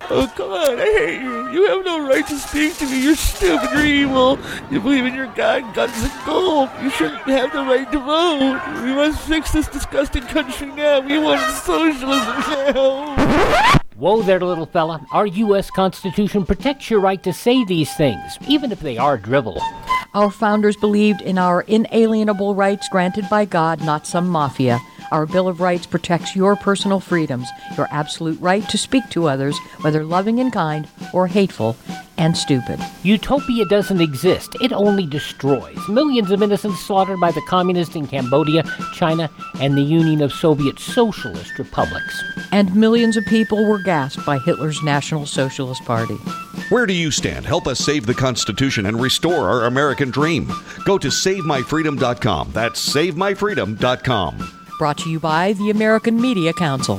Oh, come on, I hate you. You have no right to speak to me. You're stupid, you're evil. You believe in your God, guns and gold. You shouldn't have the right to vote. We must fix this disgusting country now. We want socialism now. Whoa there, little fella. Our U.S. Constitution protects your right to say these things, even if they are drivel. Our founders believed in our inalienable rights granted by God, not some mafia. Our Bill of Rights protects your personal freedoms, your absolute right to speak to others, whether loving and kind or hateful and stupid. Utopia doesn't exist. It only destroys. Millions of innocents slaughtered by the communists in Cambodia, China, and the Union of Soviet Socialist Republics. And millions of people were gassed by Hitler's National Socialist Party. Where do you stand? Help us save the Constitution and restore our American dream. Go to SaveMyFreedom.com. That's SaveMyFreedom.com. Brought to you by the American Media Council.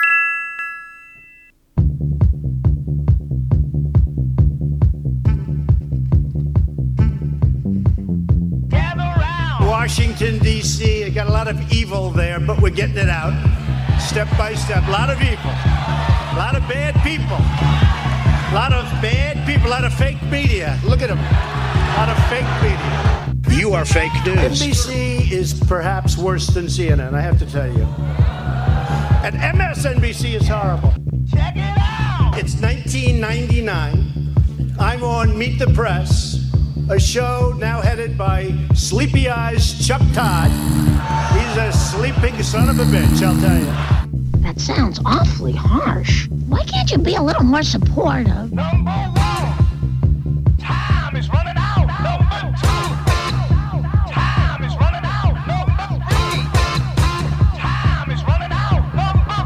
Washington, D.C., got a lot of evil there, but we're getting it out step by step. A lot of evil, a lot of bad people, a lot of bad people, a lot of fake media. Look at them, a lot of fake media. You are fake news. NBC is perhaps worse than CNN, I have to tell you. And MSNBC is horrible. Check it out! It's 1999. I'm on Meet the Press, a show now headed by Sleepy Eyes Chuck Todd. He's a sleeping son of a bitch, I'll tell you. That sounds awfully harsh. Why can't you be a little more supportive? Number one, time is running out. Number two, time is running out. Number three, time is running out. Number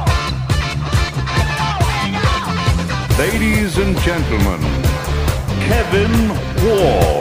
four. Ladies and gentlemen, Kevin Wall.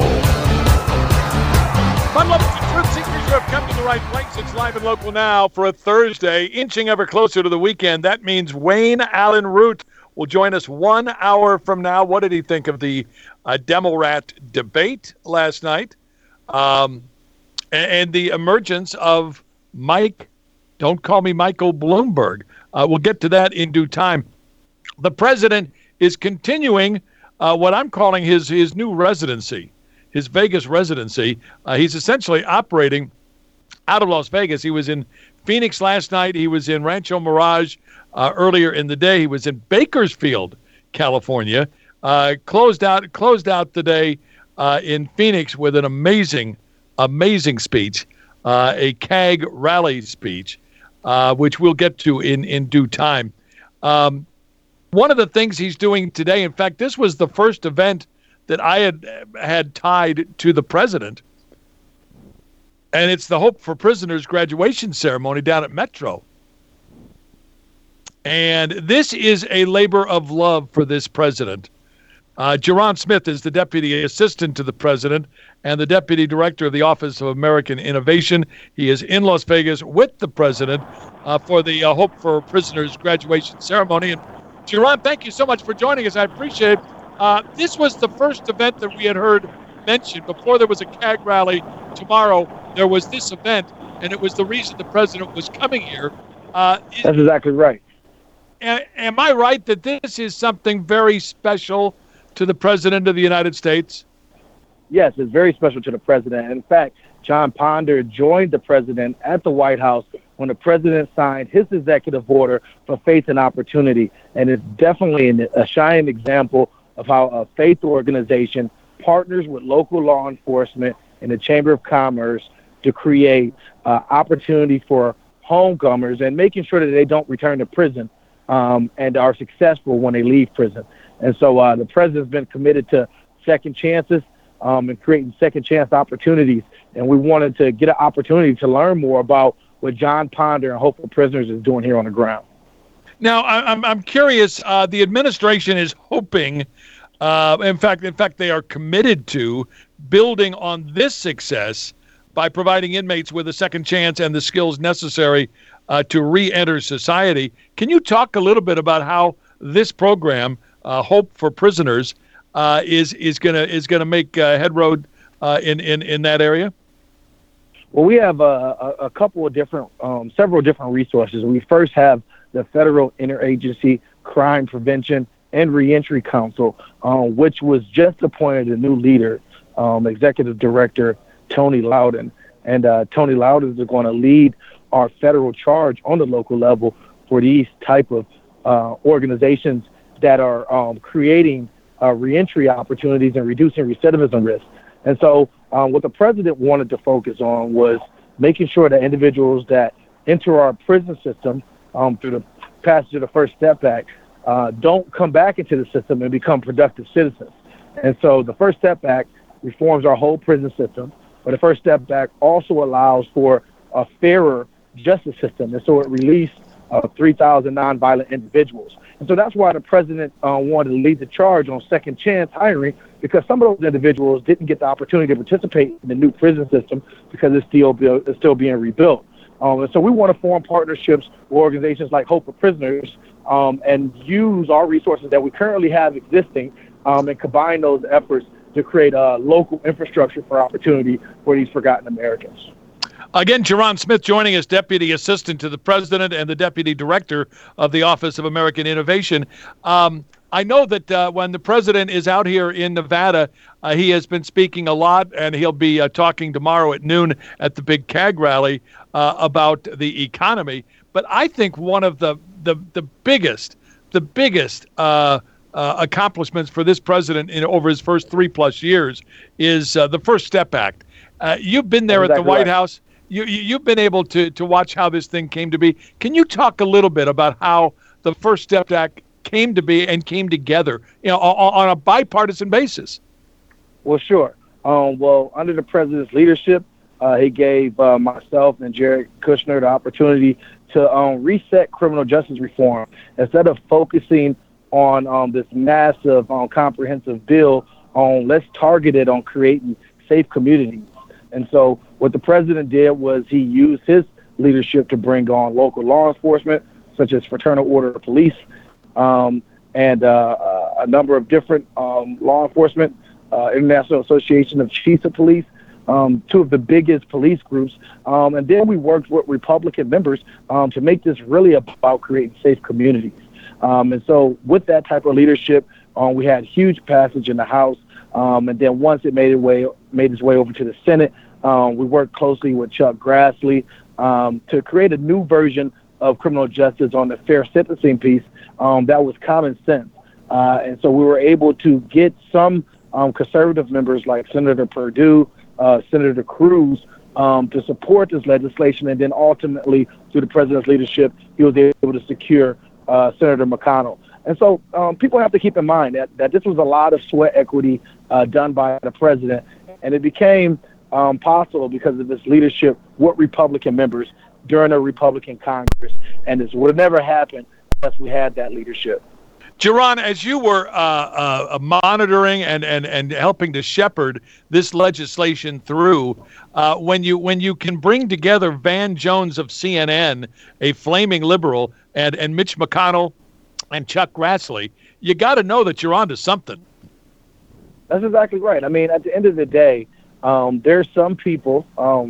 Fun lovers and truth seekers, you have come to the right place. It's live and local now for a Thursday, inching ever closer to the weekend. That means Wayne Allen Root will join us 1 hour from now. What did he think of the Democrat debate last night? And the emergence of Mike, don't call me Michael Bloomberg. We'll get to that in due time. The president is continuing what I'm calling his new residency, his Vegas residency. He's essentially operating out of Las Vegas. He was in Phoenix last night. He was in Rancho Mirage earlier in the day. He was in Bakersfield, California. Closed out the day in Phoenix with an amazing speech, a CAG rally speech, which we'll get to in due time. One of the things he's doing today, in fact, this was the first event that I had tied to the president, and it's the Hope for Prisoners graduation ceremony down at Metro. And this is a labor of love for this president. Jerron Smith is the deputy assistant to the president and the deputy director of the Office of American Innovation. He is in Las Vegas with the president for the Hope for Prisoners graduation ceremony. And Jerron, thank you so much for joining us. I appreciate it. This was the first event that we had heard mentioned. Before there was a CAG rally, tomorrow there was this event, and it was the reason the president was coming here. That's exactly right. Am I right that this is something very special to the president of the United States? Yes, it's very special to the president. In fact, John Ponder joined the president at the White House when the president signed his executive order for faith and opportunity. And it's definitely a shining example of how a faith organization partners with local law enforcement and the Chamber of Commerce to create opportunity for homecomers and making sure that they don't return to prison and are successful when they leave prison. And so the president's been committed to second chances and creating second chance opportunities. And we wanted to get an opportunity to learn more about what John Ponder and Hope for Prisoners is doing here on the ground. Now, I'm curious. The administration is hoping, in fact, they are committed to building on this success by providing inmates with a second chance and the skills necessary to re-enter society. Can you talk a little bit about how this program, Hope for Prisoners, is gonna make headroad in that area? Well, we have a couple of different, several different resources. We first have the Federal Interagency Crime Prevention and Reentry Council, which was just appointed a new leader, Executive Director Tony Loudon. And Tony Loudon is going to lead our federal charge on the local level for these type of organizations that are creating reentry opportunities and reducing recidivism risk. And so what the president wanted to focus on was making sure that individuals that enter our prison system through the passage of the First Step Act don't come back into the system and become productive citizens. And so the First Step Act reforms our whole prison system, but the First Step Act also allows for a fairer justice system. And so it released 3,000 nonviolent individuals. And so that's why the president wanted to lead the charge on second chance hiring, because some of those individuals didn't get the opportunity to participate in the new prison system because it's still being rebuilt. And so we want to form partnerships with organizations like Hope for Prisoners and use our resources that we currently have existing and combine those efforts to create a local infrastructure for opportunity for these forgotten Americans. Again, Ja'Ron Smith joining us, Deputy Assistant to the President and the Deputy Director of the Office of American Innovation. I know that when the President is out here in Nevada, he has been speaking a lot, and he'll be talking tomorrow at noon at the big CAG rally about the economy. But I think one of the biggest accomplishments for this president over his first 3+ years is the First Step Act. You've been there at the White House. You've been able to watch how this thing came to be. Can you talk a little bit about how the First Step Act came to be and came together, on a bipartisan basis? Well, sure. Well, under the president's leadership, he gave myself and Jared Kushner the opportunity to reset criminal justice reform. Instead of focusing on this massive, comprehensive bill, let's target it on creating safe communities. And so what the president did was he used his leadership to bring on local law enforcement, such as Fraternal Order of Police, and a number of different law enforcement, International Association of Chiefs of Police, two of the biggest police groups. And then we worked with Republican members to make this really about creating safe communities. And so with that type of leadership, we had huge passage in the House. And then once it made its way over to the Senate, we worked closely with Chuck Grassley to create a new version of criminal justice on the fair sentencing piece that was common sense. And so we were able to get some conservative members like Senator Perdue, Senator Cruz, to support this legislation. And then ultimately, through the president's leadership, he was able to secure Senator McConnell. And so people have to keep in mind that this was a lot of sweat equity done by the president. And it became possible because of his leadership with Republican members during a Republican Congress. And this would have never happened unless we had that leadership. Ja'Ron, as you were monitoring and helping to shepherd this legislation through, when you can bring together Van Jones of CNN, a flaming liberal, and Mitch McConnell and Chuck Grassley, you got to know that you're onto something. That's exactly right. I mean, at the end of the day, there's some people,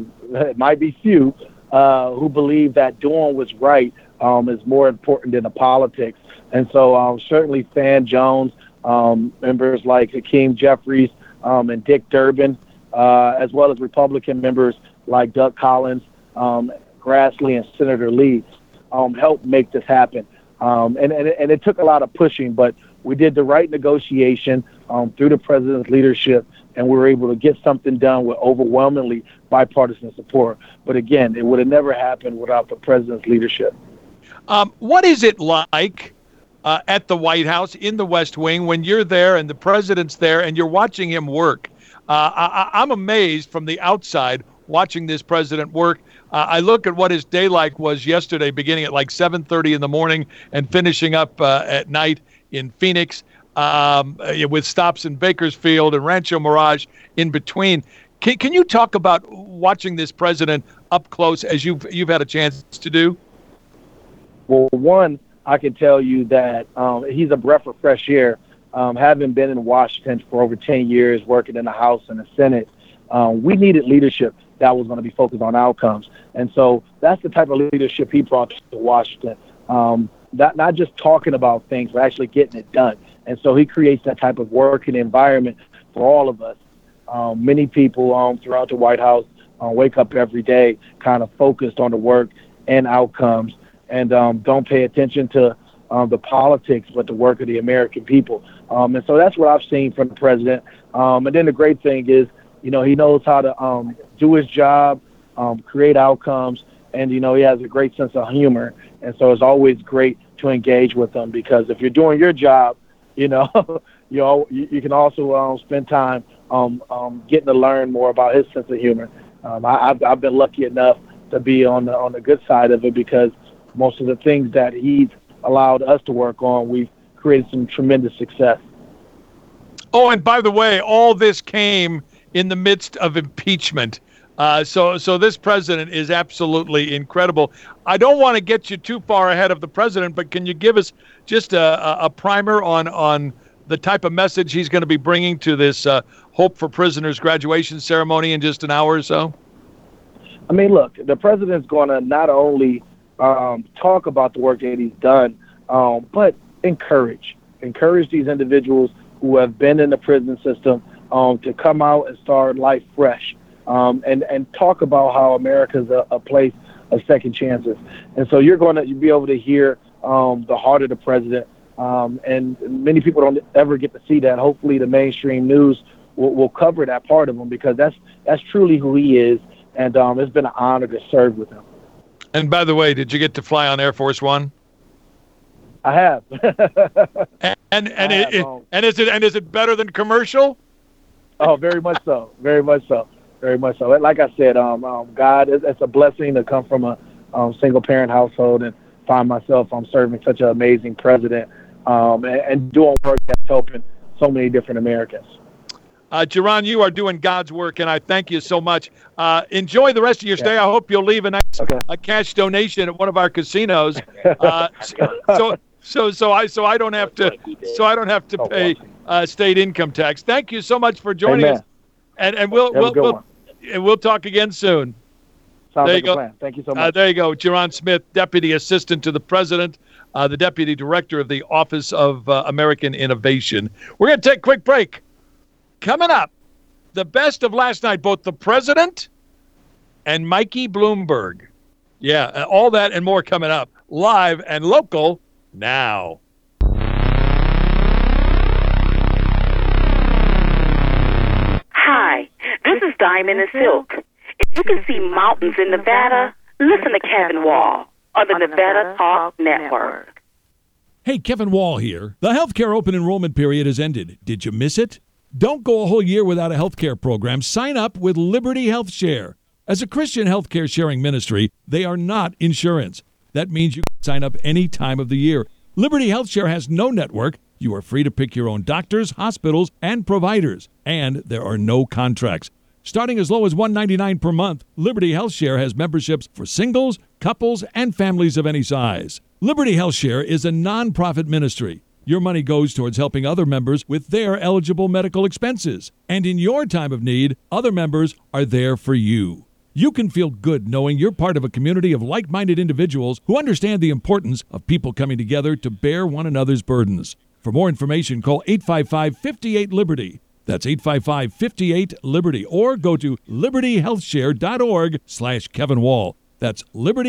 it might be few, who believe that doing what's right is more important than the politics. And so certainly Van Jones, members like Hakeem Jeffries and Dick Durbin, as well as Republican members like Doug Collins, Grassley, and Senator Leeds helped make this happen. And it took a lot of pushing, but we did the right negotiation through the president's leadership, and we were able to get something done with overwhelmingly bipartisan support. But again, it would have never happened without the president's leadership. What is it like at the White House in the West Wing when you're there and the president's there and you're watching him work? I'm amazed from the outside watching this president work. I look at what his day like was yesterday, beginning at like 7:30 in the morning and finishing up at night in Phoenix, with stops in Bakersfield and Rancho Mirage in between. Can you talk about watching this president up close as you've had a chance to do? Well, one, I can tell you that he's a breath of fresh air. Having been in Washington for over 10 years, working in the House and the Senate, we needed leadership that was going to be focused on outcomes. And so that's the type of leadership he brought to Washington. Not just talking about things, but actually getting it done. And so he creates that type of working environment for all of us. Many people throughout the White House wake up every day kind of focused on the work and outcomes, and don't pay attention to the politics, but the work of the American people. And so that's what I've seen from the president. And then the great thing is, he knows how to do his job, create outcomes, and, he has a great sense of humor. And so it's always great to engage with him, because if you're doing your job, you can also spend time getting to learn more about his sense of humor. I've been lucky enough to be on the good side of it, because most of the things that he's allowed us to work on, we've created some tremendous success. Oh, and by the way, all this came in the midst of impeachment. So this president is absolutely incredible. I don't want to get you too far ahead of the president, but can you give us just a primer on the type of message he's going to be bringing to this Hope for Prisoners graduation ceremony in just an hour or so? I mean, look, the president's going to not only talk about the work that he's done, but encourage these individuals who have been in the prison system to come out and start life fresh, and talk about how America's a place of second chances. And so you're going to be able to hear the heart of the president, and many people don't ever get to see that. Hopefully the mainstream news will cover that part of him, because that's truly who he is, and it's been an honor to serve with him. And by the way, did you get to fly on Air Force One? I have. and is it better than commercial? Oh, very much so. Very much so. Very much so. Like I said, God, it's a blessing to come from a single parent household and find myself serving such an amazing president, and doing work that's helping so many different Americans. Jerron, you are doing God's work, and I thank you so much. Enjoy the rest of your stay. I hope you'll leave a nice a cash donation at one of our casinos, so I don't have to pay state income tax. Thank you so much for joining us, and we'll talk again soon. Sounds like a plan. Thank you so much. There you go, Jerron Smith, Deputy Assistant to the President, the Deputy Director of the Office of American Innovation. We're going to take a quick break. Coming up, the best of last night, both the president and Mikey Bloomberg. Yeah, all that and more coming up, live and local now. Hi, this is Diamond and Silk. If you can see mountains in Nevada, listen to Kevin Wall on the Nevada Talk Network. Hey, Kevin Wall here. The healthcare open enrollment period has ended. Did you miss it? Don't go a whole year without a healthcare program. Sign up with Liberty Health Share. As a Christian healthcare sharing ministry, they are not insurance. That means you can sign up any time of the year. Liberty Health Share has no network. You are free to pick your own doctors, hospitals, and providers. And there are no contracts. Starting as low as $1.99 per month, Liberty Health Share has memberships for singles, couples, and families of any size. Liberty Health Share is a non-profit ministry. Your money goes towards helping other members with their eligible medical expenses. And in your time of need, other members are there for you. You can feel good knowing you're part of a community of like-minded individuals who understand the importance of people coming together to bear one another's burdens. For more information, call 855-58-LIBERTY. That's 855-58-LIBERTY. Or go to libertyhealthshare.org/Kevin Wall. That's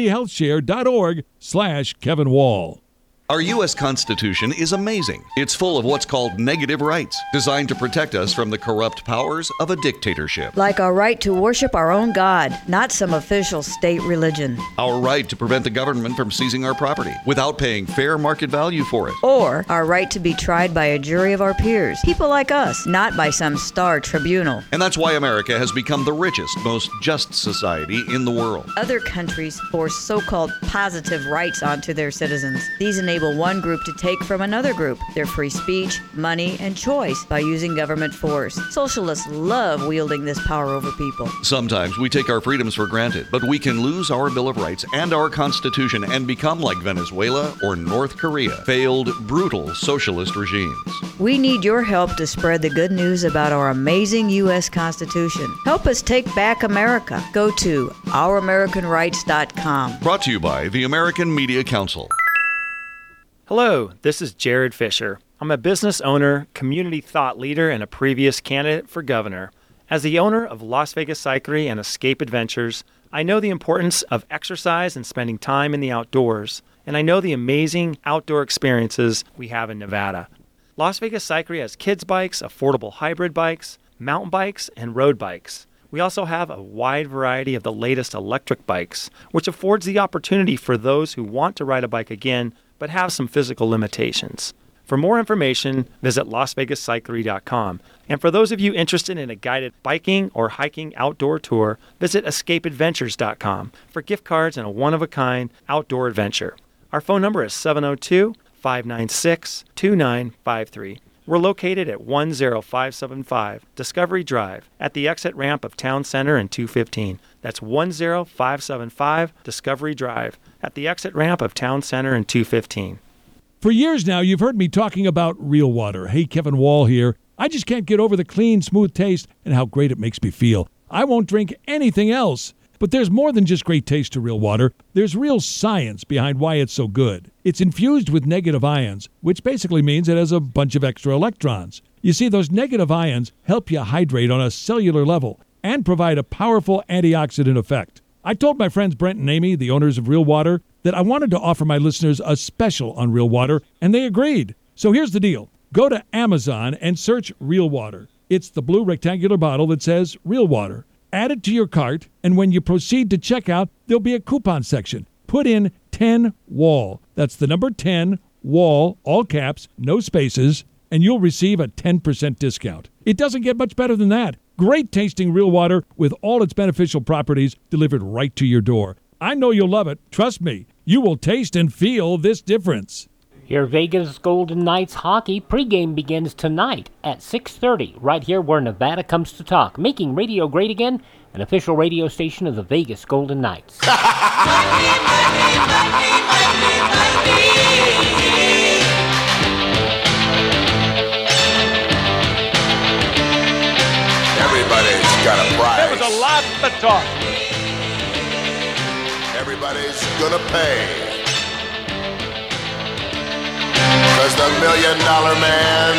libertyhealthshare.org/Kevin Wall. Our U.S. Constitution is amazing. It's full of what's called negative rights, designed to protect us from the corrupt powers of a dictatorship. Like our right to worship our own God, not some official state religion. Our right to prevent the government from seizing our property without paying fair market value for it. Or our right to be tried by a jury of our peers, people like us, not by some star tribunal. And that's why America has become the richest, most just society in the world. Other countries force so-called positive rights onto their citizens. These enable one group to take from another group their free speech, money, and choice by using government force. Socialists love wielding this power over people. Sometimes we take our freedoms for granted, but we can lose our Bill of Rights and our Constitution and become like Venezuela or North Korea, failed, brutal socialist regimes. We need your help to spread the good news about our amazing U.S. Constitution. Help us take back America. Go to ouramericanrights.com. Brought to you by the American Media Council. Hello, this is Jared Fisher. I'm a business owner, community thought leader, and a previous candidate for governor. As the owner of Las Vegas Cyclery and Escape Adventures, I know the importance of exercise and spending time in the outdoors, and I know the amazing outdoor experiences we have in Nevada. Las Vegas Cyclery has kids bikes, affordable hybrid bikes, mountain bikes, and road bikes. We also have a wide variety of the latest electric bikes, which affords the opportunity for those who want to ride a bike again but have some physical limitations. For more information, visit LasVegasCyclery.com. And for those of you interested in a guided biking or hiking outdoor tour, visit EscapeAdventures.com for gift cards and a one-of-a-kind outdoor adventure. Our phone number is 702-596-2953. We're located at 10575 Discovery Drive at the exit ramp of Town Center and 215. That's 10575 Discovery Drive at the exit ramp of Town Center and 215. For years now, you've heard me talking about Real Water. Hey, Kevin Wall here. I just can't get over the clean, smooth taste and how great it makes me feel. I won't drink anything else. But there's more than just great taste to Real Water. There's real science behind why it's so good. It's infused with negative ions, which basically means it has a bunch of extra electrons. You see, those negative ions help you hydrate on a cellular level and provide a powerful antioxidant effect. I told my friends Brent and Amy, the owners of Real Water, that I wanted to offer my listeners a special on Real Water, and they agreed. So here's the deal. Go to Amazon and search Real Water. It's the blue rectangular bottle that says Real Water. Add it to your cart, and when you proceed to checkout, there'll be a coupon section. Put in 10WALL. That's the number 10, WALL, all caps, no spaces, and you'll receive a 10% discount. It doesn't get much better than that. Great tasting Real Water with all its beneficial properties delivered right to your door. I know you'll love it. Trust me, you will taste and feel this difference. Your Vegas Golden Knights hockey pregame begins tonight at 6:30, right here where Nevada comes to talk, making radio great again, an official radio station of the Vegas Golden Knights. Everybody's got a price. There was a lot to talk. Everybody's gonna pay. 'Cause the $1 Million Man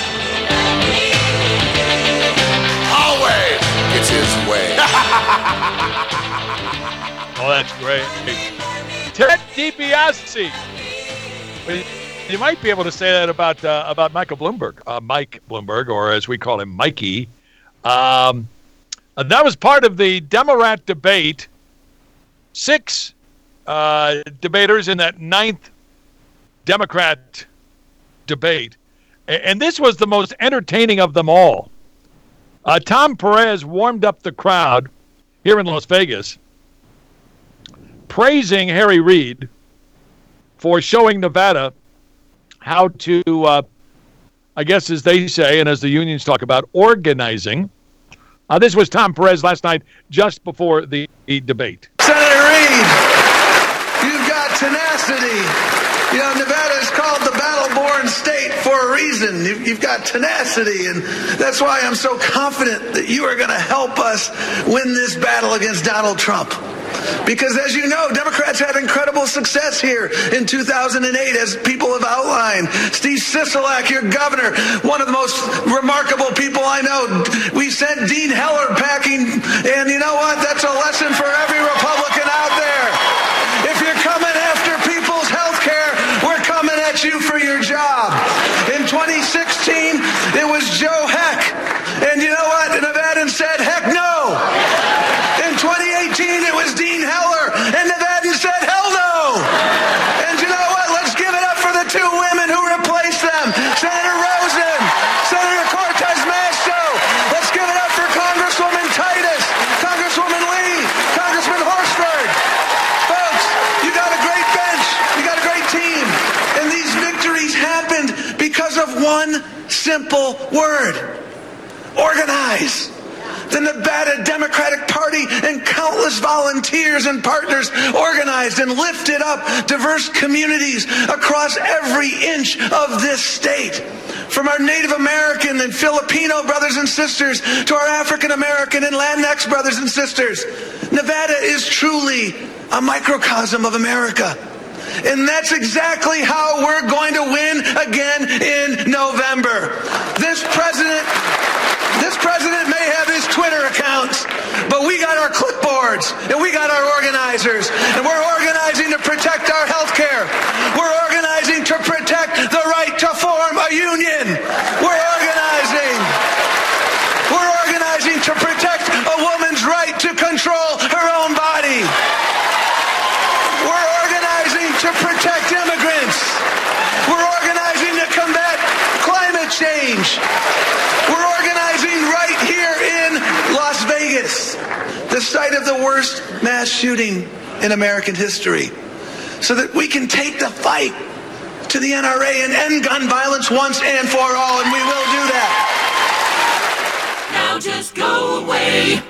always gets his way. Oh, that's great. Ted DiBiase. You might be able to say that about Michael Bloomberg, Mike Bloomberg, or as we call him, Mikey. That was part of the Democrat debate. 6 debaters in that 9th Democrat debate, and this was the most entertaining of them all. Tom Perez warmed up the crowd here in Las Vegas, praising Harry Reid for showing Nevada how to, I guess as they say, and as the unions talk about, organizing. This was Tom Perez last night, just before the debate. Senator Reid, you've got tenacity. You know, Nevada is called the battle-born state for a reason. You've got tenacity, and that's why I'm so confident that you are going to help us win this battle against Donald Trump. Because as you know, Democrats had incredible success here in 2008, as people have outlined. Steve Sisolak, your governor, one of the most remarkable people I know. We sent Dean Heller packing, and you know what? That's a lesson for every Republican out there. If you're coming after people's health care, we're coming at you for your job. In 2016, it was Joe Heck. And you know what? The Nevadans said, heck no. In 2018, it was Dean Heller. And Nevadans said, hell no. And you know what? Let's give it up for the 2 women who replaced them. Senator Rosen, Senator Cortez Masto. Let's give it up for Congresswoman Titus, Congresswoman Lee, Congressman Horsford. Folks, you got a great bench. You got a great team. And these victories happened because of one simple word: organize. The Nevada Democratic Party and countless volunteers and partners organized and lifted up diverse communities across every inch of this state. From our Native American and Filipino brothers and sisters to our African American and Latinx brothers and sisters, Nevada is truly a microcosm of America. And that's exactly how we're going to win again in November. This president may have his Twitter accounts, but we got our clipboards and we got our organizers, and we're organizing to protect our health care. We're organizing to protect the right to form a union. We're organizing to protect a woman's right to control her own body. We're organizing to protect immigrants. We're organizing to combat climate change. We're organizing right here in Las Vegas, the site of the worst mass shooting in American history, so that we can take the fight to the NRA and end gun violence once and for all, and we will do that. Now just go away.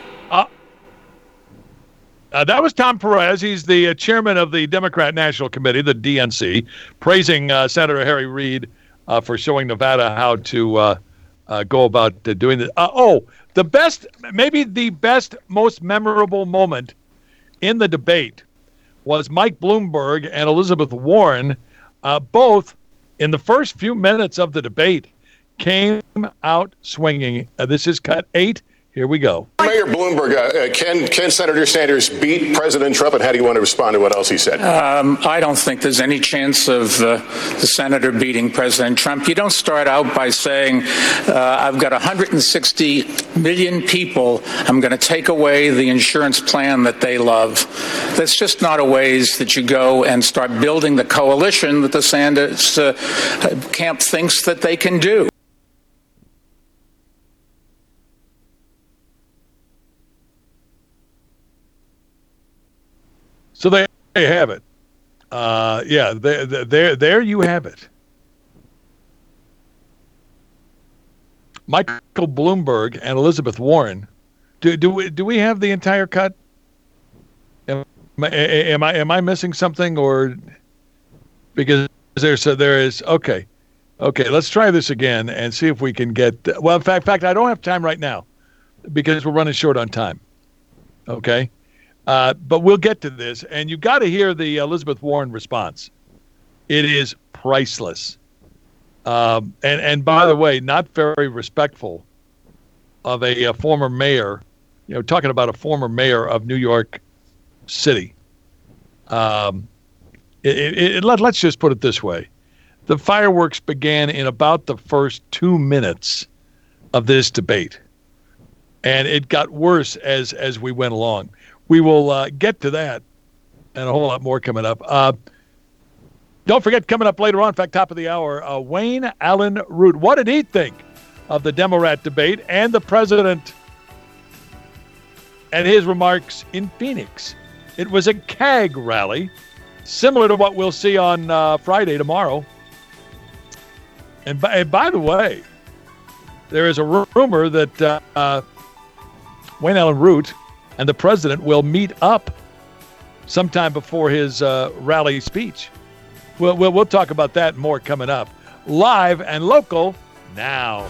That was Tom Perez. He's the chairman of the Democrat National Committee, the DNC, praising Senator Harry Reid for showing Nevada how to go about doing this. The best, maybe the best, most memorable moment in the debate was Mike Bloomberg and Elizabeth Warren, both in the first few minutes of the debate, came out swinging. This is cut 8. Here we go. Mayor Bloomberg, can Senator Sanders beat President Trump, and how do you want to respond to what else he said? I don't think there's any chance of the senator beating President Trump. You don't start out by saying, I've got 160 million people. I'm going to take away the insurance plan that they love. That's just not a ways that you go and start building the coalition that the Sanders camp thinks that they can do. So there you have it. There you have it. Michael Bloomberg and Elizabeth Warren. Do we have the entire cut? Am I missing something, or because there is okay. Let's try this again and see if we can get. Well, in fact, I don't have time right now because we're running short on time. Okay. But we'll get to this, and you got to hear the Elizabeth Warren response. It is priceless. And by the way, not very respectful of a former mayor, talking about a former mayor of New York City. Let's just put it this way. The fireworks began in about the first 2 minutes of this debate, and it got worse as we went along. We will get to that and a whole lot more coming up. Don't forget, coming up later on, in fact, top of the hour, Wayne Allen Root. What did he think of the Democrat debate and the president and his remarks in Phoenix? It was a CAG rally, similar to what we'll see on Friday tomorrow. And by the way, there is a rumor that Wayne Allen Root and the president will meet up sometime before his rally speech. We'll talk about that and more coming up. Live and local now.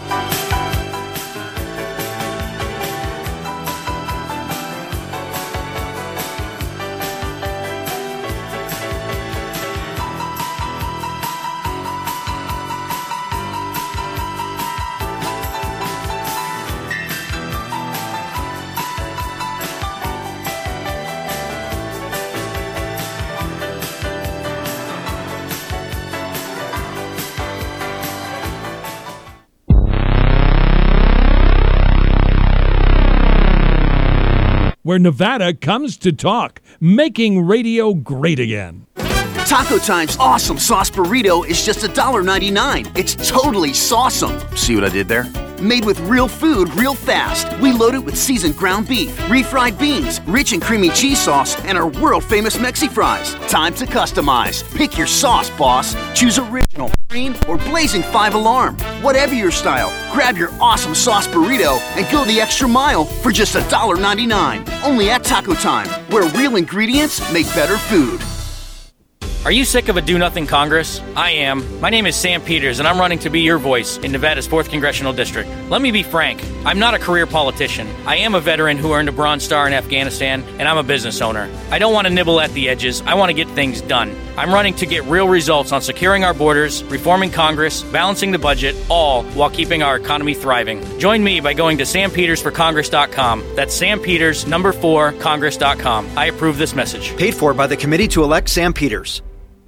Where Nevada comes to talk, making radio great again. Taco Time's awesome sauce burrito is just $1.99. It's totally sauceum. See what I did there? Made with real food real fast. We load it with seasoned ground beef, refried beans, rich and creamy cheese sauce, and our world-famous Mexi fries. Time to customize. Pick your sauce, boss. Choose original, green, or blazing 5-alarm. Whatever your style, grab your awesome sauce burrito and go the extra mile for just $1.99. Only at Taco Time, where real ingredients make better food. Are you sick of a do-nothing Congress? I am. My name is Sam Peters, and I'm running to be your voice in Nevada's 4th Congressional District. Let me be frank. I'm not a career politician. I am a veteran who earned a Bronze Star in Afghanistan, and I'm a business owner. I don't want to nibble at the edges. I want to get things done. I'm running to get real results on securing our borders, reforming Congress, balancing the budget, all while keeping our economy thriving. Join me by going to sampetersforcongress.com. That's sampetersnumber4congress.com. I approve this message. Paid for by the Committee to Elect Sam Peters.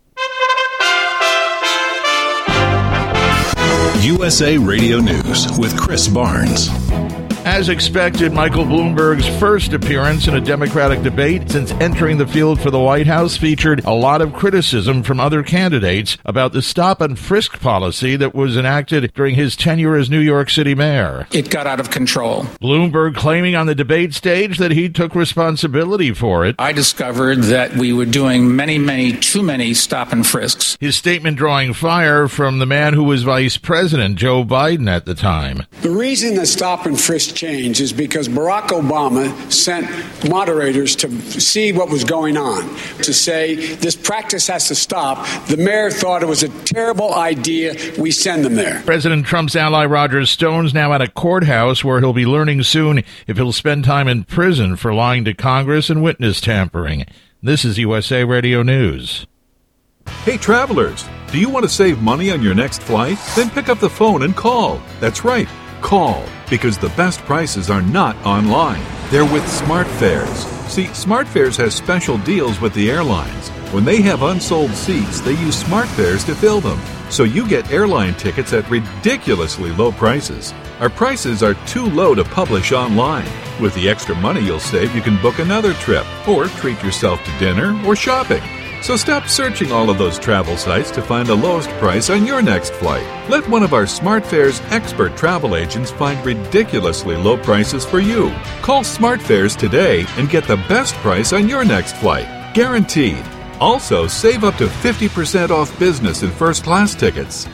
USA Radio News with Chris Barnes. As expected, Michael Bloomberg's first appearance in a Democratic debate since entering the field for the White House featured a lot of criticism from other candidates about the stop and frisk policy that was enacted during his tenure as New York City mayor. It got out of control. Bloomberg claiming on the debate stage that he took responsibility for it. I discovered that we were doing too many stop and frisks. His statement drawing fire from the man who was Vice President, Joe Biden, at the time. The reason the stop and frisk change is because Barack Obama sent moderators to see what was going on, to say this practice has to stop. The mayor thought it was a terrible idea. We send them there. President Trump's ally Roger Stone's now at a courthouse where he'll be learning soon if he'll spend time in prison for lying to Congress and witness tampering. This is USA Radio News. Hey travelers, do you want to save money on your next flight? Then pick up the phone and call. That's right, call. Because the best prices are not online. They're with SmartFares. See, SmartFares has special deals with the airlines. When they have unsold seats, they use SmartFares to fill them. So you get airline tickets at ridiculously low prices. Our prices are too low to publish online. With the extra money you'll save, you can book another trip, or treat yourself to dinner or shopping. So stop searching all of those travel sites to find the lowest price on your next flight. Let one of our SmartFares expert travel agents find ridiculously low prices for you. Call SmartFares today and get the best price on your next flight. Guaranteed. Also, save up to 50% off business and first class tickets.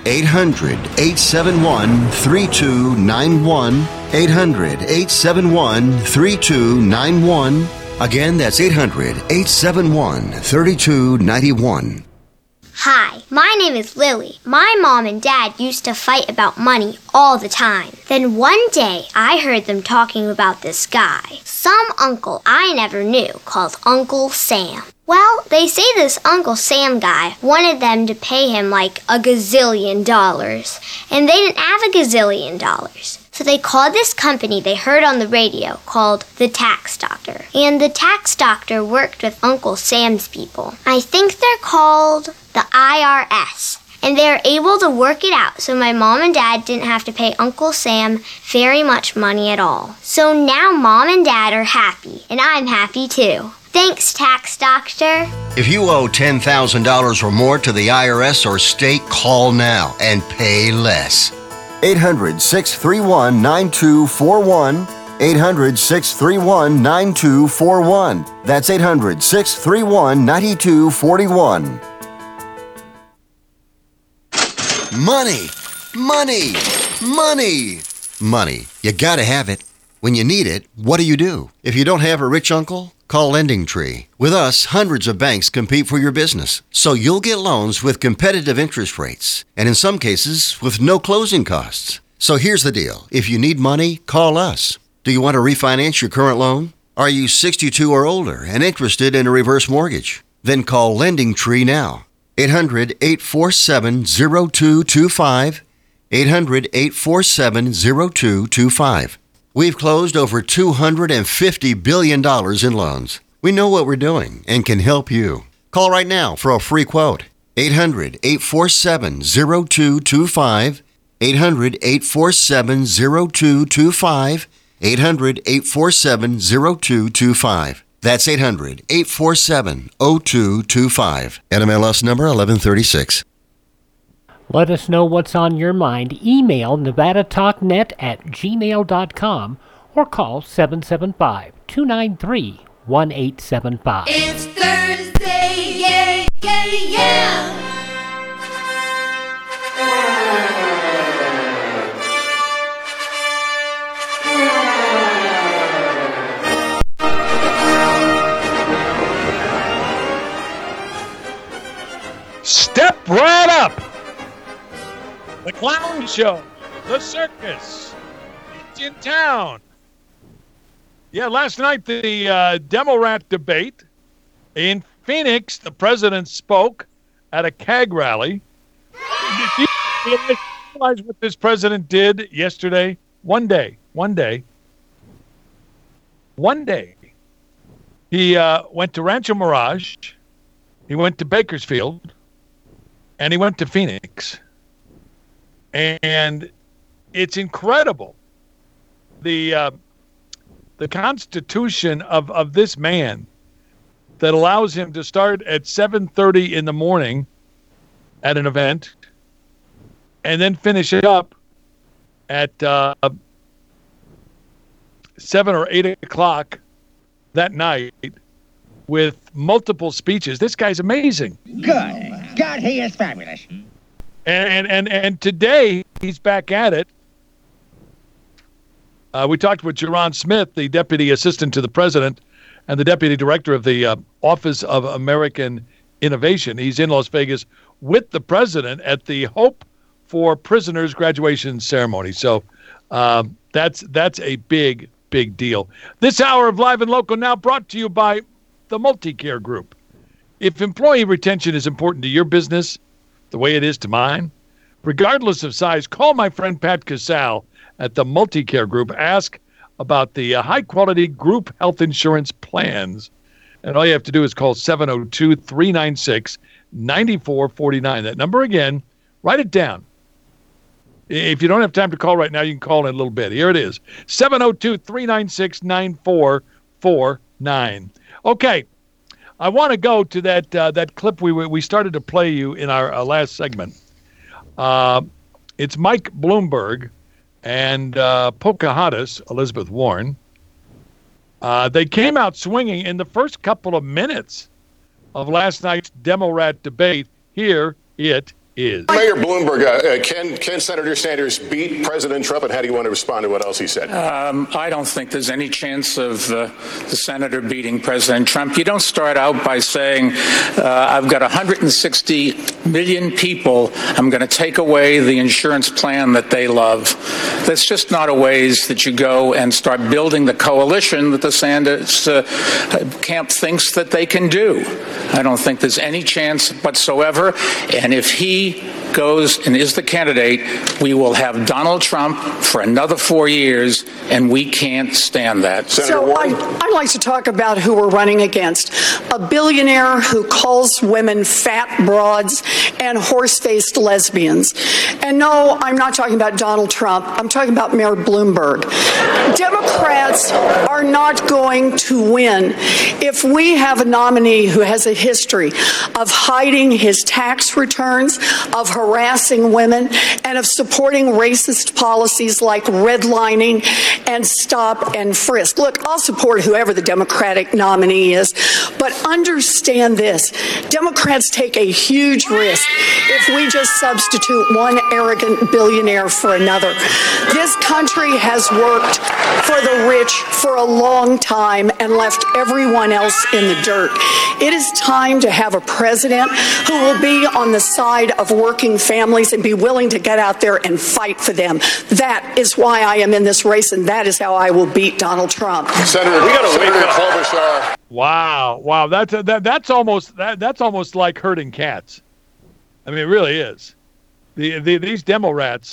800-871-3291. 800-871-3291. Again, that's 800-871-3291. Hi, my name is Lily. My mom and dad used to fight about money all the time. Then one day, I heard them talking about this guy, some uncle I never knew, called Uncle Sam. Well, they say this Uncle Sam guy wanted them to pay him like $1 gazillion, and they didn't have $1 gazillion. So they called this company they heard on the radio called the Tax Doctor. And the Tax Doctor worked with Uncle Sam's people. I think they're called the IRS. And they were able to work it out so my mom and dad didn't have to pay Uncle Sam very much money at all. So now mom and dad are happy, and I'm happy too. Thanks, Tax Doctor. If you owe $10,000 or more to the IRS or state, call now and pay less. 800-631-9241. 800-631-9241. That's 800-631-9241. Money, money, money, money. You gotta have it. When you need it, what do? If you don't have a rich uncle, call LendingTree. With us, hundreds of banks compete for your business, so you'll get loans with competitive interest rates, and in some cases, with no closing costs. So here's the deal. If you need money, call us. Do you want to refinance your current loan? Are you 62 or older and interested in a reverse mortgage? Then call LendingTree now. 800-847-0225. 800-847-0225. We've closed over $250 billion in loans. We know what we're doing and can help you. Call right now for a free quote. 800-847-0225. 800-847-0225. 800-847-0225. That's 800-847-0225. NMLS number 1136. Let us know what's on your mind. Email nevadatalknet@gmail.com or call 775-293-1875. It's Thursday, yeah, yeah, yeah. Step right up. The clown show, the circus, it's in town. Yeah, last night the Demo-Rat debate in Phoenix, the president spoke, at a CAG rally. Do you realize what this president did yesterday? One day. He went to Rancho Mirage, he went to Bakersfield, and he went to Phoenix. And it's incredible. The constitution of this man that allows him to start at 7:30 in the morning at an event and then finish it up at 7 or 8 o'clock that night with multiple speeches. This guy's amazing. Good. God, he is fabulous. And today he's back at it. We talked with Jaron Smith, the Deputy Assistant to the President and the Deputy Director of the Office of American Innovation. He's in Las Vegas with the President at the Hope for Prisoners graduation ceremony. So that's a big deal. This hour of Live and Local now brought to you by the MultiCare Group. If employee retention is important to your business, the way it is to mine, regardless of size, call my friend Pat Casal at the MultiCare Group. Ask about the high-quality group health insurance plans. And all you have to do is call 702-396-9449. That number again, write it down. If you don't have time to call right now, you can call in a little bit. Here it is, 702-396-9449. Okay, I want to go to that clip we started to play you in our last segment. It's Mike Bloomberg and Pocahontas, Elizabeth Warren. They came out swinging in the first couple of minutes of last night's Demo-Rat debate. Here it is. Mayor Bloomberg, can Senator Sanders beat President Trump, and how do you want to respond to what else he said? I don't think there's any chance of the senator beating President Trump. You don't start out by saying, I've got 160 million people. I'm going to take away the insurance plan that they love. That's just not a ways that you go and start building the coalition that the Sanders camp thinks that they can do. I don't think there's any chance whatsoever. And if he goes and is the candidate, we will have Donald Trump for another 4 years, and we can't stand that. So I'd like to talk about who we're running against. A billionaire who calls women fat broads and horse-faced lesbians. And no, I'm not talking about Donald Trump. I'm talking about Mayor Bloomberg. Democrats are not going to win if we have a nominee who has a history of hiding his tax returns, of harassing women, and of supporting racist policies like redlining and stop and frisk. Look, I'll support whoever the Democratic nominee is, but understand this. Democrats take a huge risk if we just substitute one arrogant billionaire for another. This country has worked for the rich for a long time and left everyone else in the dirt. It is time to have a president who will be on the side of working families and be willing to get out there and fight for them. That is why I am in this race, and that is how I will beat Donald Trump. Senator, we got to wake up Klobuchar. Wow, that's almost like herding cats. I mean, it really is. These demo rats.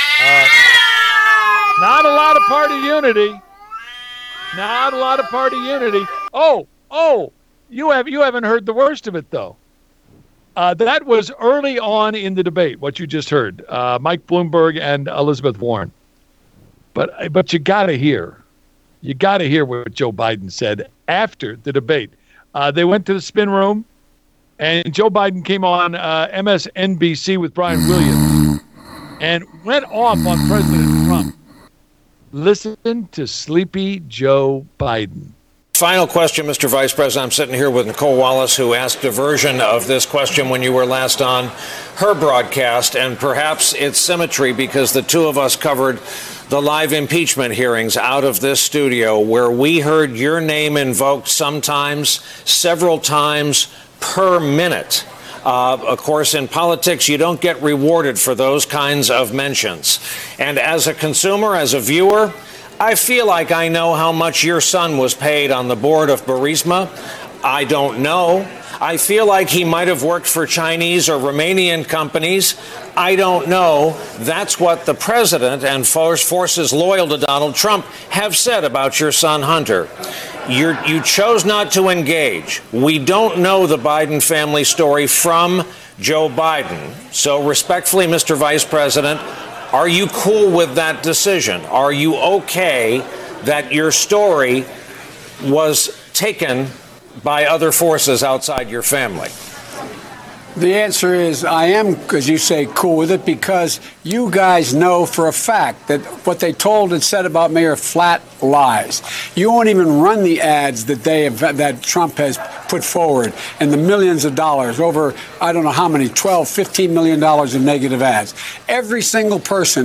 Not a lot of party unity. Not a lot of party unity. Oh, you haven't heard the worst of it though. That was early on in the debate, what you just heard, Mike Bloomberg and Elizabeth Warren. But you got to hear what Joe Biden said after the debate. They went to the spin room, and Joe Biden came on MSNBC with Brian Williams and went off on President Trump. Listen to Sleepy Joe Biden. Final question, Mr. Vice President. I'm sitting here with Nicole Wallace, who asked a version of this question when you were last on her broadcast, and perhaps it's symmetry because the two of us covered the live impeachment hearings out of this studio, where we heard your name invoked sometimes several times per minute. Of course, in politics, you don't get rewarded for those kinds of mentions. And as a consumer, as a viewer, I feel like I know how much your son was paid on the board of Burisma. I don't know. I feel like he might have worked for Chinese or Romanian companies. I don't know. That's what the president and forces loyal to Donald Trump have said about your son, Hunter. You chose not to engage. We don't know the Biden family story from Joe Biden. So respectfully, Mr. Vice President, are you cool with that decision? Are you okay that your story was taken by other forces outside your family? The answer is I am, as you say, cool with it, because you guys know for a fact that what they told and said about me are flat lies. You won't even run the ads that Trump has put forward, and the millions of dollars, over I don't know how many, $12, $15 million of negative ads. Every single person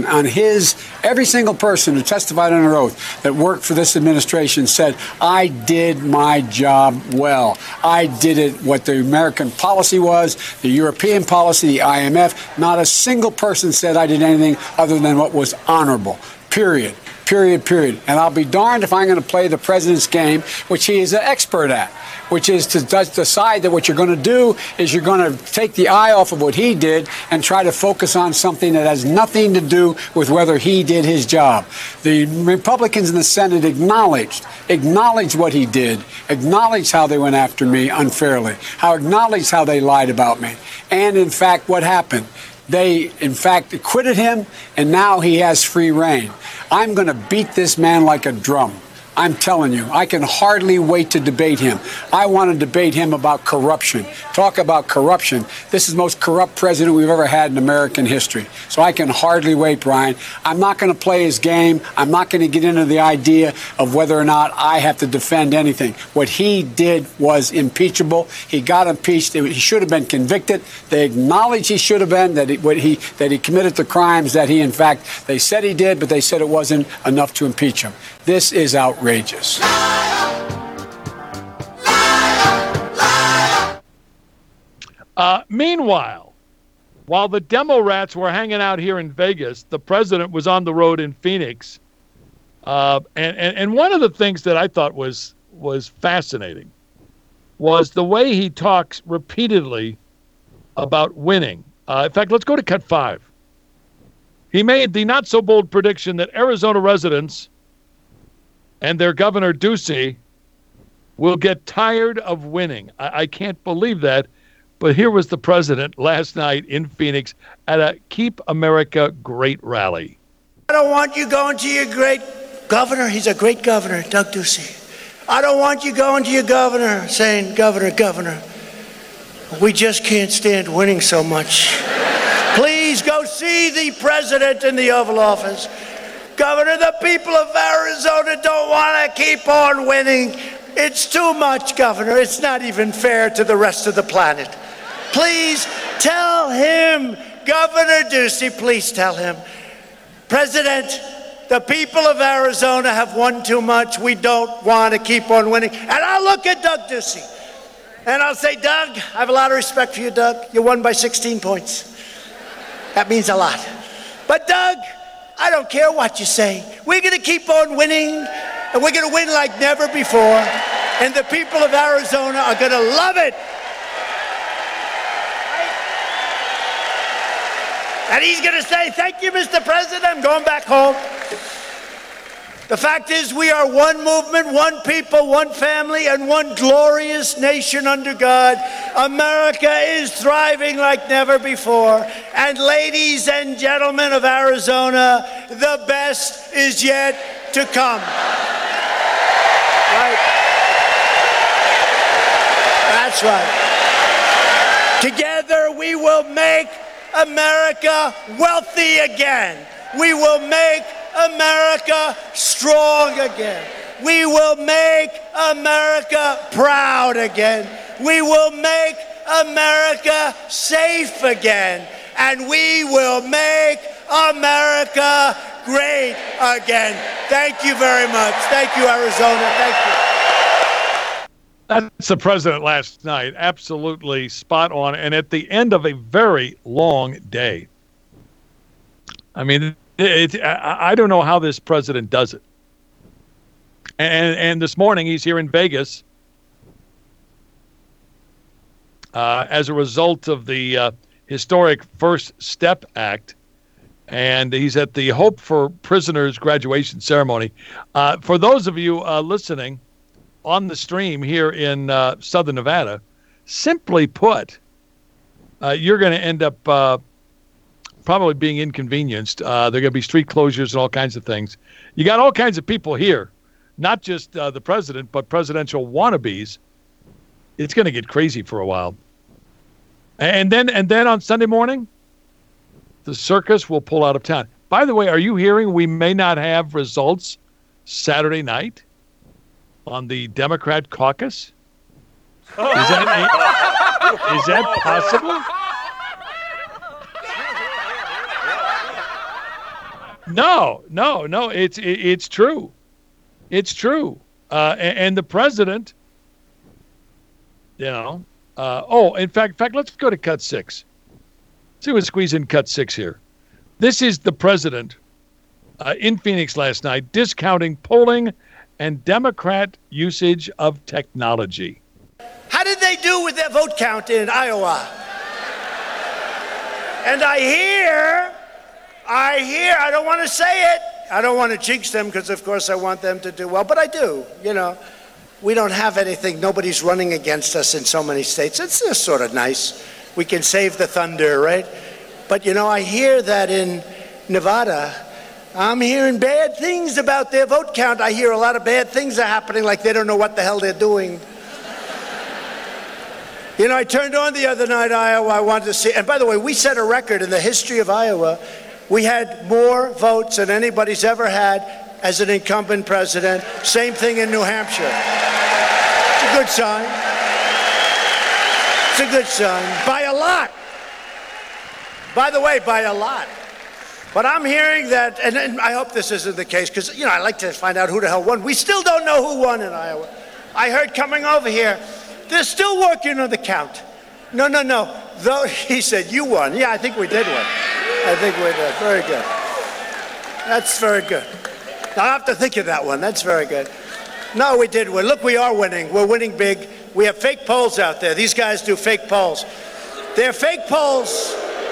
who testified under oath that worked for this administration said, I did my job well. I did it what the American policy was, the European policy, the IMF. Not a single person said I did anything other than what was honorable. Period. And I'll be darned if I'm going to play the president's game, which he is an expert at, which is to decide that what you're going to do is you're going to take the eye off of what he did and try to focus on something that has nothing to do with whether he did his job. The Republicans in the Senate acknowledged what he did, acknowledged how they went after me unfairly, acknowledged how they lied about me. And, in fact, what happened? They, in fact, acquitted him, and now he has free reign. I'm going to beat this man like a drum. I'm telling you, I can hardly wait to debate him. I want to debate him about corruption. Talk about corruption. This is the most corrupt president we've ever had in American history. So I can hardly wait, Brian. I'm not going to play his game. I'm not going to get into the idea of whether or not I have to defend anything. What he did was impeachable. He got impeached. He should have been convicted. They acknowledged he should have been, that he committed the crimes that he, in fact, they said he did, but they said it wasn't enough to impeach him. This is outrageous. Meanwhile, while the demo rats were hanging out here in Vegas, the president was on the road in Phoenix. And one of the things that I thought was fascinating was the way he talks repeatedly about winning. In fact, let's go to cut 5. He made the not-so-bold prediction that Arizona residents and their governor, Ducey, will get tired of winning. I can't believe that. But here was the president last night in Phoenix at a Keep America Great rally. I don't want you going to your great governor. He's a great governor, Doug Ducey. I don't want you going to your governor saying, Governor, we just can't stand winning so much. Please go see the president in the Oval Office. Governor, the people of Arizona don't want to keep on winning. It's too much, Governor. It's not even fair to the rest of the planet. Please tell him, Governor Ducey, please tell him, President, the people of Arizona have won too much. We don't want to keep on winning. And I'll look at Doug Ducey and I'll say, Doug, I have a lot of respect for you, Doug. You won by 16 points. That means a lot. But Doug, I don't care what you say. We're going to keep on winning, and we're going to win like never before. And the people of Arizona are going to love it. And he's going to say, thank you, Mr. President. I'm going back home. The fact is, we are one movement, one people, one family, and one glorious nation under God. America is thriving like never before. And ladies and gentlemen of Arizona, the best is yet to come. Right? That's right. Together, we will make America wealthy again. We will make America strong again. We will make America proud again. We will make America safe again. And we will make America great again. Thank you very much. Thank you, Arizona. Thank you. That's the president last night. Absolutely spot on. And at the end of a very long day. I mean, I don't know how this president does it. And this morning he's here in Vegas. as a result of the historic First Step Act. And he's at the Hope for Prisoners graduation ceremony. For those of you listening on the stream here in Southern Nevada, simply put, you're going to end up probably being inconvenienced. There are going to be street closures and all kinds of things. You got all kinds of people here, not just the president, but presidential wannabes. It's going to get crazy for a while. And then on Sunday morning, the circus will pull out of town. By the way, are you hearing we may not have results Saturday night on the Democrat caucus? Is that possible? No. It's true. It's true. And the president, in fact, let's go to cut 6. See, we'll squeeze in cut 6 here. This is the president in Phoenix last night discounting polling and Democrat usage of technology. How did they do with their vote count in Iowa? And I hear, I don't want to say it. I don't want to jinx them because, of course, I want them to do well. But I do, We don't have anything. Nobody's running against us in so many states. It's just sort of nice. We can save the thunder, right? But, I hear that in Nevada, I'm hearing bad things about their vote count. I hear a lot of bad things are happening, like they don't know what the hell they're doing. I turned on the other night, Iowa. I wanted to see. And by the way, we set a record in the history of Iowa. We had more votes than anybody's ever had as an incumbent president. Same thing in New Hampshire. It's a good sign. It's a good sign. By a lot. By the way, by a lot. But I'm hearing that, and I hope this isn't the case, because, I like to find out who the hell won. We still don't know who won in Iowa. I heard coming over here, they're still working on the count. No. Though he said, you won. Yeah, I think we did win. I think we did. Very good. That's very good. I'll have to think of that one. That's very good. No, we did win. Look, we are winning. We're winning big. We have fake polls out there. These guys do fake polls. They're fake polls.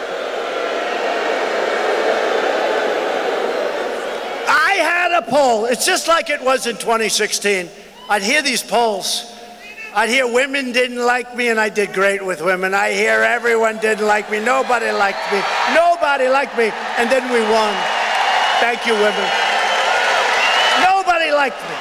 I had a poll. It's just like it was in 2016. I'd hear these polls. I'd hear women didn't like me, and I did great with women. I hear everyone didn't like me. Nobody liked me. Nobody liked me. And then we won. Thank you, women. Nobody liked me.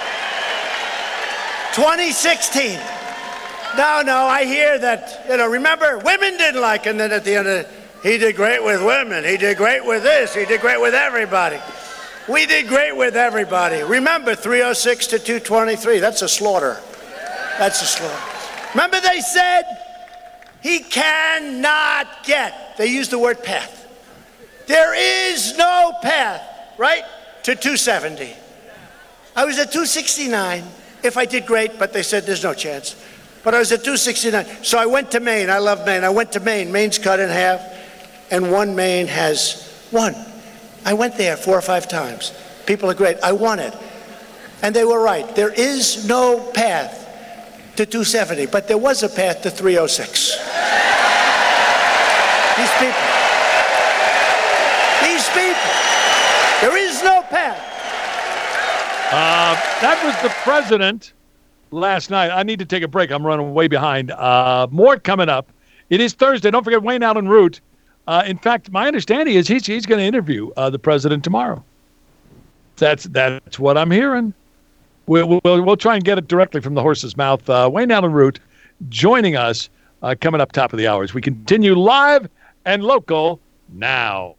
2016. No, I hear that, remember, women didn't like him. And then at the end of it, he did great with women. He did great with this. He did great with everybody. We did great with everybody. Remember, 306 to 223. That's a slaughter. That's a slaughter. Remember they said he cannot get, they used the word path. There is no path, right, to 270. I was at 269 if I did great, but they said there's no chance. But I was at 269. So I went to Maine. I love Maine. I went to Maine. Maine's cut in half, and one Maine has won. I went there 4 or 5 times. People are great. I won it. And they were right. There is no path to 270, but there was a path to 306. These people. There is no path. That was the president last night. I need to take a break. I'm running way behind. More coming up. It is Thursday. Don't forget Wayne Allen Root. In fact, my understanding is he's going to interview the president tomorrow. That's what I'm hearing. We'll try and get it directly from the horse's mouth. Wayne Allen Root joining us coming up top of the hours. We continue live and local now.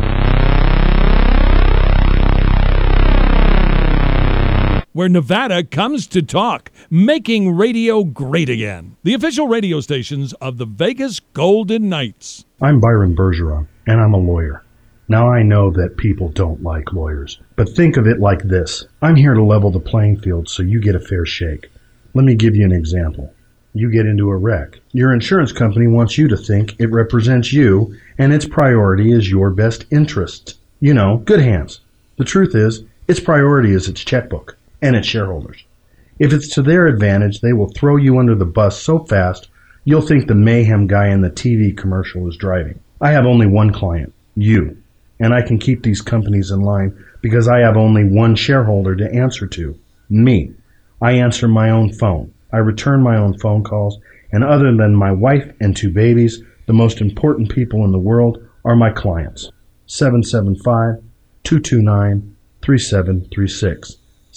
Where Nevada comes to talk, making radio great again. The official radio stations of the Vegas Golden Knights. I'm Byron Bergeron, and I'm a lawyer. Now I know that people don't like lawyers, but think of it like this. I'm here to level the playing field so you get a fair shake. Let me give you an example. You get into a wreck. Your insurance company wants you to think it represents you, and its priority is your best interest. Good hands. The truth is, its priority is its checkbook and its shareholders. If it's to their advantage, they will throw you under the bus so fast You'll think the mayhem guy in the TV commercial is driving. I have only one client, you. And I can keep these companies in line because I have only one shareholder to answer to, me. I answer my own phone. I return my own phone calls. And other than my wife and 2 babies, the most important people in the world are my clients. 775-229-3736.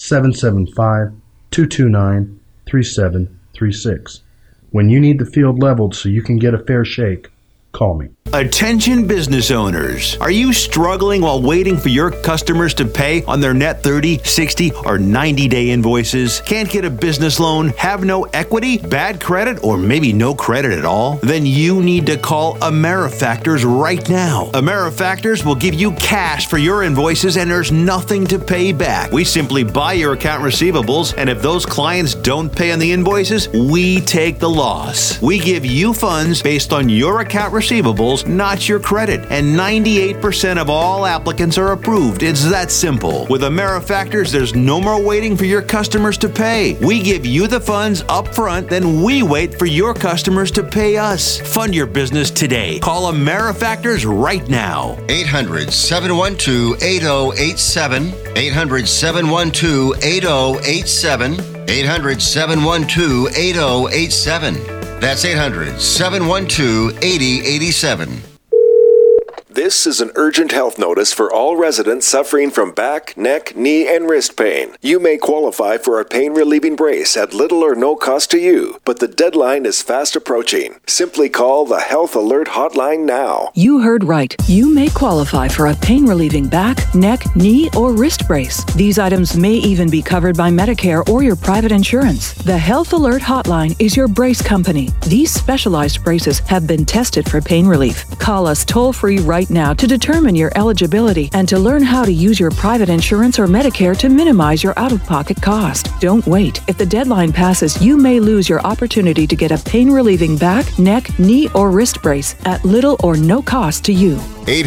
775-229-3736. When you need the field leveled so you can get a fair shake, call me. Attention business owners. Are you struggling while waiting for your customers to pay on their net 30, 60, or 90-day invoices? Can't get a business loan? Have no equity? Bad credit? Or maybe no credit at all? Then you need to call AmeriFactors right now. AmeriFactors will give you cash for your invoices and there's nothing to pay back. We simply buy your account receivables, and if those clients don't pay on the invoices, we take the loss. We give you funds based on your account receivables, not your credit, and 98% of all applicants are approved. It's that simple. With AmeriFactors, there's no more waiting for your customers to pay. We give you the funds up front, then we wait for your customers to pay us. Fund your business today. Call AmeriFactors right now. 800-712-8087. 800-712-8087. 800-712-8087. That's 800-712-8087. This is an urgent health notice for all residents suffering from back, neck, knee, and wrist pain. You may qualify for a pain-relieving brace at little or no cost to you, but the deadline is fast approaching. Simply call the Health Alert Hotline now. You heard right. You may qualify for a pain-relieving back, neck, knee, or wrist brace. These items may even be covered by Medicare or your private insurance. The Health Alert Hotline is your brace company. These specialized braces have been tested for pain relief. Call us toll-free right now to determine your eligibility and to learn how to use your private insurance or Medicare to minimize your out-of-pocket cost. Don't wait. If the deadline passes, you may lose your opportunity to get a pain-relieving back, neck, knee, or wrist brace at little or no cost to you.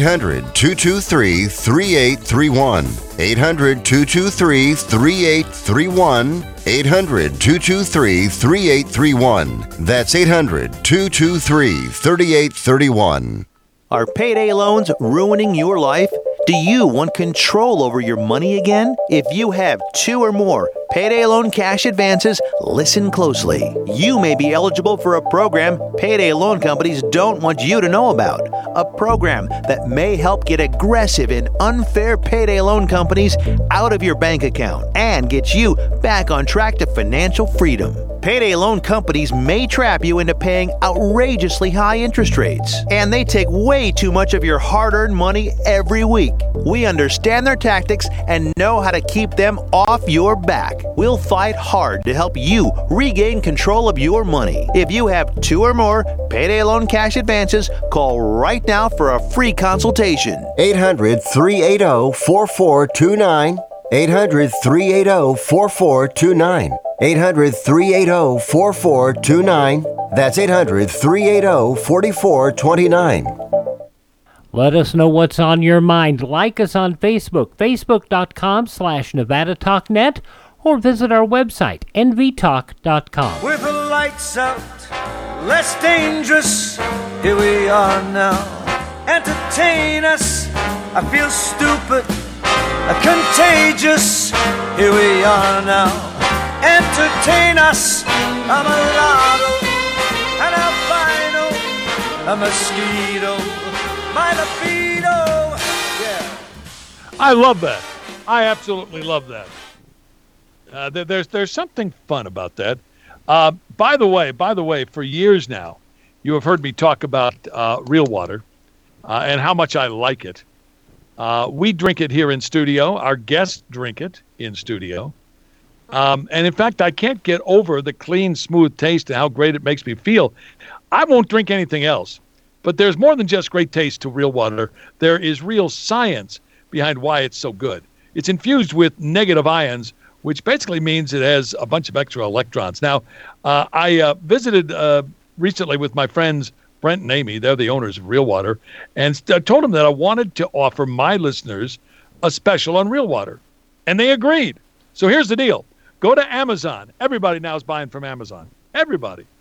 800-223-3831. 800-223-3831. 800-223-3831. That's 800-223-3831. Are payday loans ruining your life? Do you want control over your money again? If you have 2 or more payday loan cash advances, listen closely. You may be eligible for a program payday loan companies don't want you to know about. A program that may help get aggressive and unfair payday loan companies out of your bank account and get you back on track to financial freedom. Payday loan companies may trap you into paying outrageously high interest rates, and they take way too much of your hard-earned money every week. We understand their tactics and know how to keep them off your back. We'll fight hard to help you regain control of your money. If you have 2 or more payday loan cash advances, call right now for a free consultation. 800-380-4429. 800-380-4429. 800-380-4429. That's 800-380-4429. Let us know what's on your mind. Like us on Facebook, facebook.com/NevadaTalkNet, or visit our website, nvtalk.com. With the lights out, less dangerous, here we are now. Entertain us, I feel stupid, contagious, here we are now. Entertain us, I'm a lotto, an albino, a mosquito, my libido, yeah. I love that. I absolutely love that. There's something fun about that. By the way, for years now, you have heard me talk about real water and how much I like it. We drink it here in studio. Our guests drink it in studio. And in fact, I can't get over the clean, smooth taste and how great it makes me feel. I won't drink anything else. But there's more than just great taste to real water. There is real science behind why it's so good. It's infused with negative ions, which basically means it has a bunch of extra electrons. Now, I visited recently with my friends Brent and Amy. They're the owners of Real Water. And told them that I wanted to offer my listeners a special on Real Water. And they agreed. So here's the deal. Go to Amazon. Everybody now is buying from Amazon. Everybody.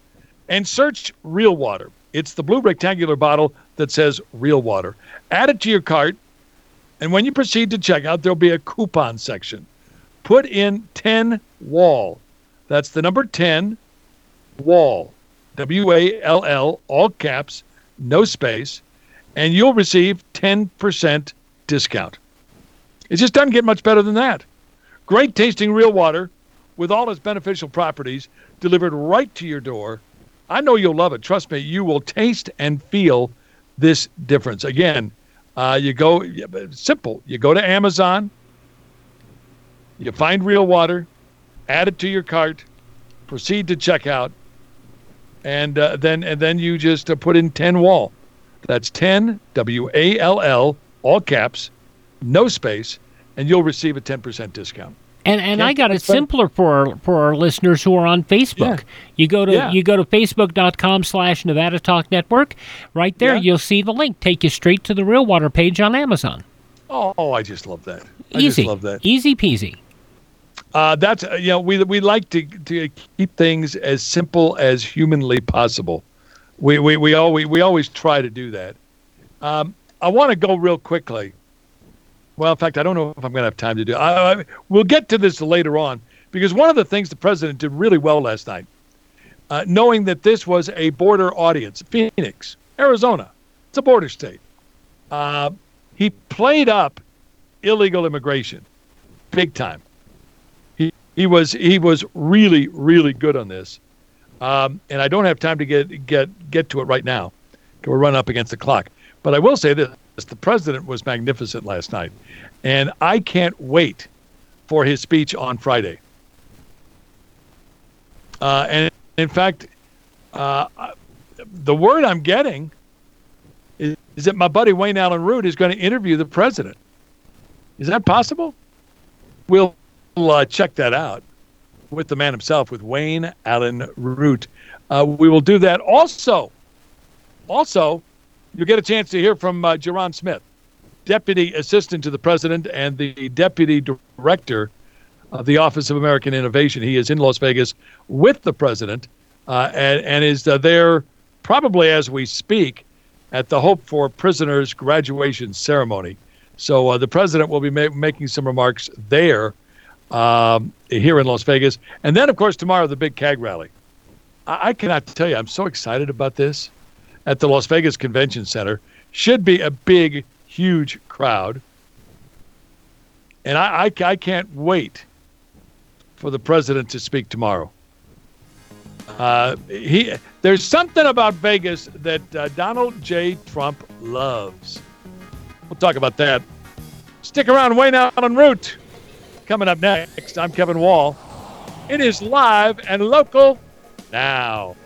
and search Real Water. It's the blue rectangular bottle that says Real Water. Add it to your cart, and when you proceed to checkout, there'll be a coupon section. Put in 10 WALL. That's the number 10 WALL. WALL, all caps, no space, and you'll receive 10% discount. It just doesn't get much better than that. Great tasting Real Water with all its beneficial properties delivered right to your door. I know you'll love it. Trust me, you will taste and feel this difference. Again, simple. You go to Amazon, you find Real Water, add it to your cart, proceed to checkout, and then you just put in 10 WALL. That's 10 WALL, all caps, no space, and you'll receive a 10% discount. And I got it simpler for our listeners who are on Facebook. Yeah. You go to facebook.com/Nevada Talk Network. Right there, you'll see the link. Take you straight to the Real Water page on Amazon. Oh, I just love that. Easy. Just love that. Easy peasy. That's we like to keep things as simple as humanly possible. We always try to do that. I want to go real quickly. Well, in fact, I don't know if I'm going to have time to do it. We'll get to this later on, because one of the things the president did really well last night, knowing that this was a border audience, Phoenix, Arizona, it's a border state. He played up illegal immigration big time. He was really, really good on this. And I don't have time to get to it right now. We're running up against the clock. But I will say this. The president was magnificent last night, and I can't wait for his speech on Friday. And in fact, the word I'm getting is that my buddy Wayne Allen Root is going to interview the president. Is that possible? We'll check that out with the man himself, with Wayne Allen Root. We will do that. Also, you'll get a chance to hear from Jaron Smith, Deputy Assistant to the President and the Deputy Director of the Office of American Innovation. He is in Las Vegas with the President and is there probably as we speak at the Hope for Prisoners graduation ceremony. So the President will be making some remarks there here in Las Vegas. And then, of course, tomorrow, the big CAG rally. I cannot tell you, I'm so excited about this. At the Las Vegas Convention Center. Should be a big, huge crowd. And I can't wait for the president to speak tomorrow. There's something about Vegas that Donald J. Trump loves. We'll talk about that. Stick around, Wayne Allen Root. Coming up next, I'm Kevin Wall. It is live and local now.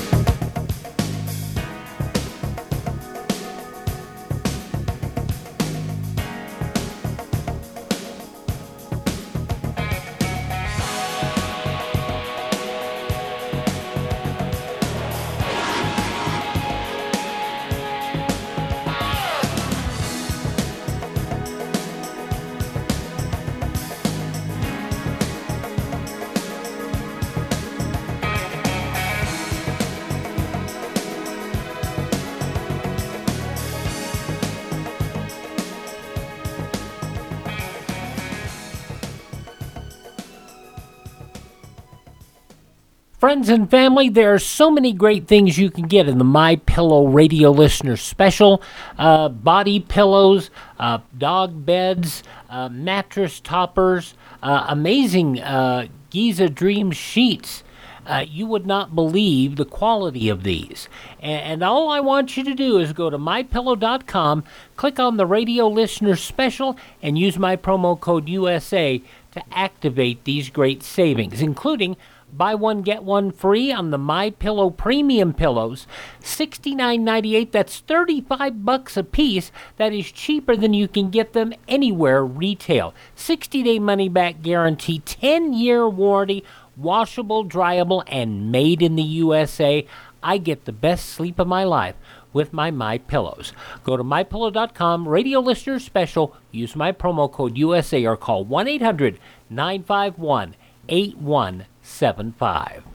Friends and family, there are so many great things you can get in the MyPillow Radio Listener Special. Body pillows, dog beds, mattress toppers, amazing Giza Dream sheets. You would not believe the quality of these. And all I want you to do is go to MyPillow.com, click on the Radio Listener Special, and use my promo code USA to activate these great savings, including buy one, get one free on the MyPillow Premium Pillows, $69.98. That's $35 a piece. That is cheaper than you can get them anywhere retail. 60-day money-back guarantee, 10-year warranty, washable, dryable, and made in the USA. I get the best sleep of my life with my MyPillows. Go to MyPillow.com, Radio Listener Special, use my promo code USA or call 1-800-951-8175.